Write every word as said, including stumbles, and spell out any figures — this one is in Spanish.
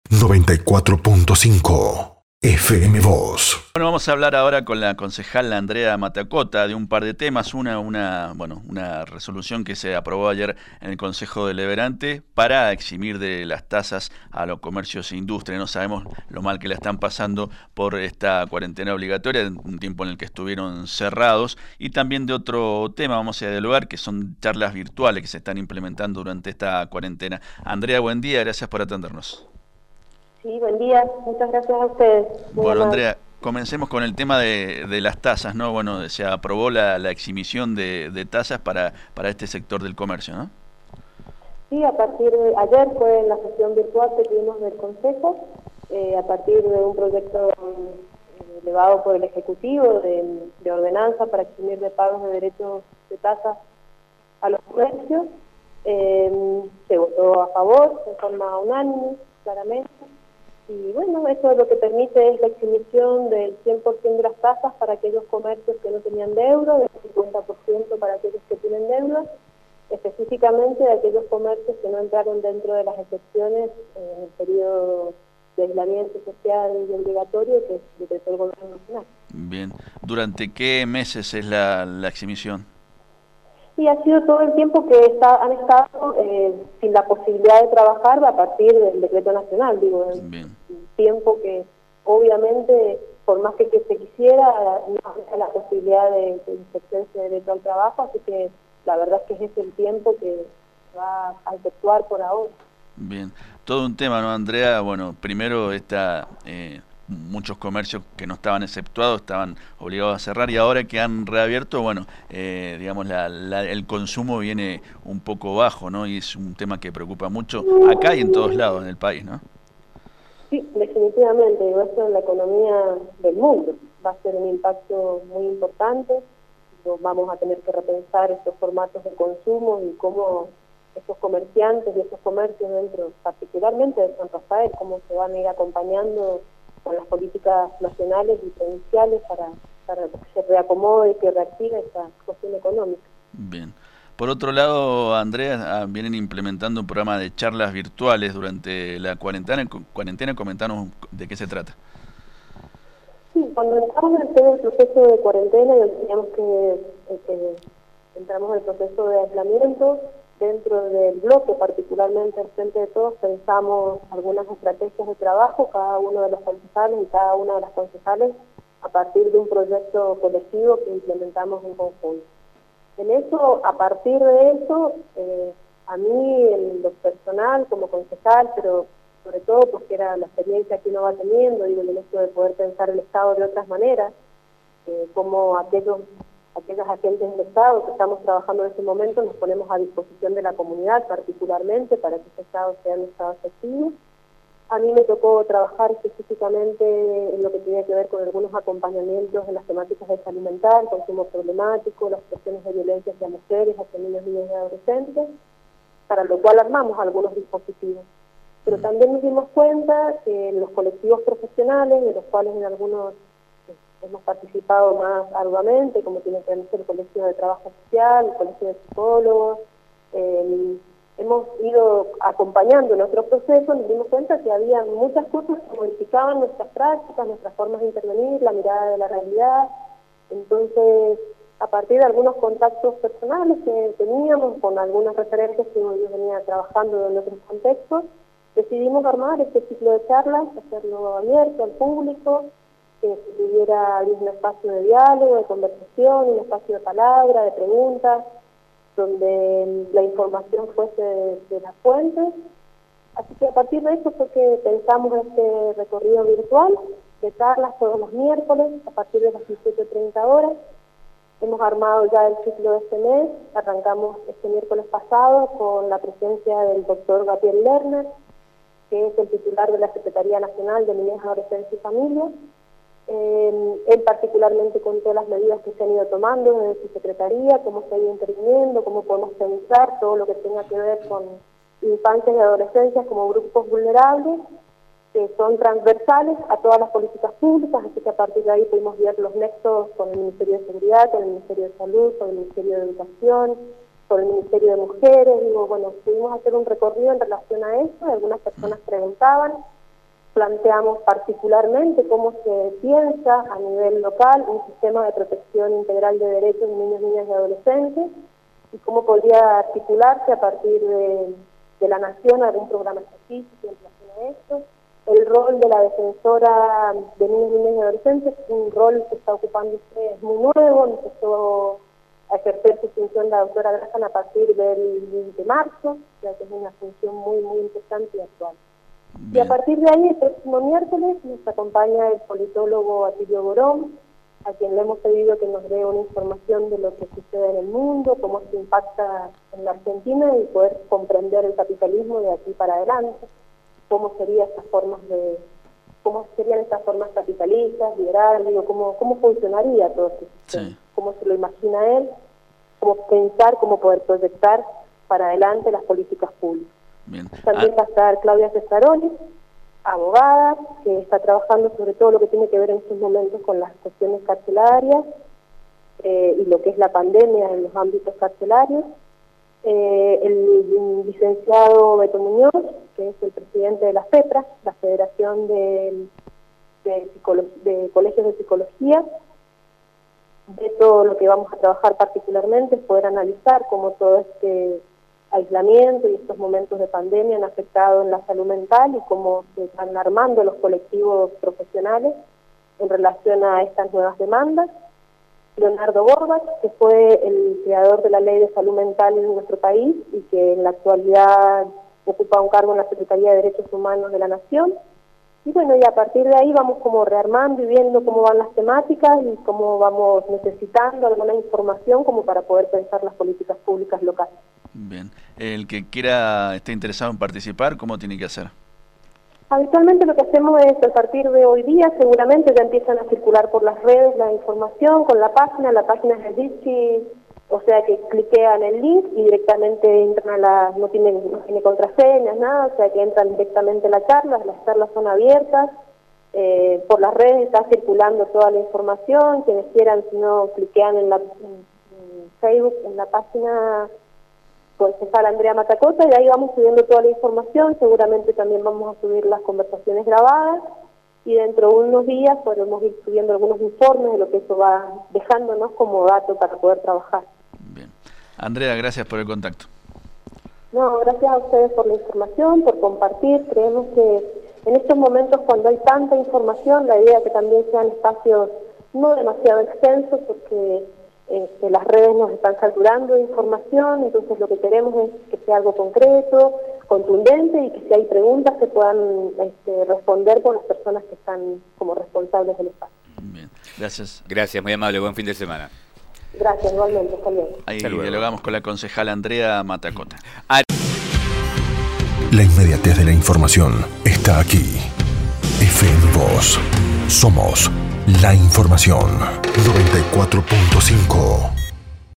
noventa y cuatro punto cinco F M Voz. Bueno, vamos a hablar ahora con la concejal Andrea Matacota de un par de temas. Una, una, bueno, una resolución que se aprobó ayer en el Consejo Deliberante para eximir de las tasas a los comercios e industria. No sabemos lo mal que la están pasando por esta cuarentena obligatoria, un tiempo en el que estuvieron cerrados. Y también de otro tema vamos a dialogar, que son charlas virtuales que se están implementando durante esta cuarentena. Andrea, buen día, gracias por atendernos. Sí, buen día. Muchas gracias a ustedes. Muy bueno, amable. Andrea, comencemos con el tema de, de las tasas, ¿no? Bueno, se aprobó la, la exhibición de, de tasas para, para este sector del comercio, ¿no? Sí, a partir de ayer fue la sesión virtual que tuvimos del Consejo, eh, a partir de un proyecto eh, elevado por el Ejecutivo de, de ordenanza para eximir de pagos de derechos de tasas a los comercios. Eh, se votó a favor de forma unánime, claramente. Y bueno, eso lo que permite es la exhibición del cien por ciento de las tasas para aquellos comercios que no tenían deuda, del cincuenta por ciento para aquellos que tienen deuda, específicamente de aquellos comercios que no entraron dentro de las excepciones en el periodo de aislamiento social y obligatorio que decretó el Gobierno Nacional. Bien. ¿Durante qué meses es la, la exhibición? Y ha sido todo el tiempo que está, han estado eh, sin la posibilidad de trabajar a partir del decreto nacional, digo, Bien. el tiempo que obviamente, por más que, que se quisiera, no hay la posibilidad de, de ejercerse derecho al trabajo, así que la verdad es que ese es el tiempo que va a efectuar por ahora. Bien, todo un tema, ¿no, Andrea? Bueno, primero esta... Eh... muchos comercios que no estaban exceptuados estaban obligados a cerrar y ahora que han reabierto, bueno, eh, digamos, la, la, el consumo viene un poco bajo, ¿no? Y es un tema que preocupa mucho acá y en todos lados en el país, ¿no? Sí, definitivamente, digo, esto en la economía del mundo va a ser un impacto muy importante. Digo, vamos a tener que repensar estos formatos de consumo y cómo estos comerciantes y estos comercios dentro, particularmente de San Rafael, cómo se van a ir acompañando con las políticas nacionales y provinciales para, para que se reacomode y que reactive esta cuestión económica. Bien. Por otro lado, Andrea, vienen implementando un programa de charlas virtuales durante la cuarentena. cuarentena comentanos de qué se trata. Sí, cuando entramos en todo el proceso de cuarentena y teníamos que, que entramos en el proceso de aislamiento, dentro del bloque, particularmente al Frente de Todos, pensamos algunas estrategias de trabajo, cada uno de los concejales y cada una de las concejales, a partir de un proyecto colectivo que implementamos en conjunto. En eso, a partir de eso, eh, a mí, en lo personal, como concejal, pero sobre todo porque era la experiencia que uno va teniendo, digo, el hecho de poder pensar el Estado de otras maneras, eh, como aquellos aquellos agentes del Estado que estamos trabajando en ese momento nos ponemos a disposición de la comunidad particularmente para que ese Estado sea un Estado efectivo. A mí me tocó trabajar específicamente en lo que tenía que ver con algunos acompañamientos en las temáticas de salud mental, consumo problemático, las cuestiones de violencia hacia mujeres, hacia niños, niñas y adolescentes, para lo cual armamos algunos dispositivos. Pero también nos dimos cuenta que los colectivos profesionales, de los cuales en algunos hemos participado más arduamente, como tiene que ver el Colegio de Trabajo Social, el Colegio de Psicólogos, eh, hemos ido acompañando nuestro proceso, nos dimos cuenta que había muchas cosas que modificaban nuestras prácticas, nuestras formas de intervenir, la mirada de la realidad. Entonces, a partir de algunos contactos personales que teníamos, con algunas referencias que yo venía trabajando en otros contextos, decidimos armar este ciclo de charlas, hacerlo abierto al público, que se tuviera un espacio de diálogo, de conversación, un espacio de palabra, de preguntas, donde la información fuese de, de las fuentes. Así que a partir de eso fue que pensamos este recorrido virtual de charlas todos los miércoles a partir de las diecisiete treinta horas. Hemos armado ya el ciclo de este mes, arrancamos este miércoles pasado con la presencia del doctor Gabriel Lerner, que es el titular de la Secretaría Nacional de Niñez, Adolescencia y Familia. Eh, él particularmente contó las medidas que se han ido tomando desde su secretaría, cómo se ha ido interviniendo, cómo podemos pensar todo lo que tenga que ver con infancias y adolescencias como grupos vulnerables, que son transversales a todas las políticas públicas, así que a partir de ahí pudimos ver los nexos con el Ministerio de Seguridad, con el Ministerio de Salud, con el Ministerio de Educación, con el Ministerio de Mujeres. Digo, bueno, pudimos hacer un recorrido en relación a eso, algunas personas preguntaban, planteamos particularmente cómo se piensa a nivel local un sistema de protección integral de derechos de niños, niñas y adolescentes y cómo podría articularse a partir de, de la Nación algún programa específico en relación a esto. El rol de la defensora de niños, niñas y adolescentes es un rol que está ocupando usted, es muy nuevo, empezó a ejercer su función la doctora Graham a partir del veinte de marzo, ya que es una función muy, muy importante y actual. Bien. Y a partir de ahí, el próximo miércoles, nos acompaña el politólogo Atilio Borón, a quien le hemos pedido que nos dé una información de lo que sucede en el mundo, cómo se impacta en la Argentina y poder comprender el capitalismo de aquí para adelante, cómo serían estas formas de, cómo serían estas formas capitalistas, liberales, digo, cómo, cómo funcionaría todo este sistema, sí. Cómo se lo imagina él, cómo pensar, cómo poder proyectar para adelante las políticas públicas. Bien. También ah. va a estar Claudia Cesaroli, abogada, que está trabajando sobre todo lo que tiene que ver en estos momentos con las cuestiones carcelarias eh, y lo que es la pandemia en los ámbitos carcelarios. Eh, el licenciado Beto Muñoz, que es el presidente de la FEPRA, la Federación de, de, de Colegios de Psicología. De todo lo que vamos a trabajar particularmente es poder analizar cómo todo este aislamiento y estos momentos de pandemia han afectado en la salud mental y cómo se están armando los colectivos profesionales en relación a estas nuevas demandas. Leonardo Borbach, que fue el creador de la Ley de Salud Mental en nuestro país y que en la actualidad ocupa un cargo en la Secretaría de Derechos Humanos de la Nación. Y bueno, y a partir de ahí vamos como rearmando y viendo cómo van las temáticas y cómo vamos necesitando alguna información como para poder pensar las políticas públicas locales. Bien. El que quiera, esté interesado en participar, ¿cómo tiene que hacer? Habitualmente lo que hacemos es, a partir de hoy día, seguramente ya empiezan a circular por las redes la información con la página, la página es de Dixi, o sea que cliquean el link y directamente entran a la, no tiene, no tiene contraseñas, nada, o sea que entran directamente a la charla, las charlas son abiertas, eh, por las redes está circulando toda la información, quienes quieran, si no, cliquean en la en, en Facebook, en la página concejal Andrea Matacota, y ahí vamos subiendo toda la información, seguramente también vamos a subir las conversaciones grabadas, y dentro de unos días podremos ir subiendo algunos informes de lo que eso va dejándonos como dato para poder trabajar. Bien. Andrea, gracias por el contacto. No, gracias a ustedes por la información, por compartir. Creemos que en estos momentos, cuando hay tanta información, la idea es que también sean espacios no demasiado extensos, porque Este, las redes nos están saturando de información, entonces lo que queremos es que sea algo concreto, contundente y que si hay preguntas se puedan este, responder por las personas que están como responsables del espacio. Bien, gracias. Gracias, muy amable, buen fin de semana. Gracias, igualmente, hasta luego. Ahí dialogamos con la concejala Andrea Matacota. La inmediatez de la información está aquí. F M Voz. Somos la información. noventa y cuatro punto cinco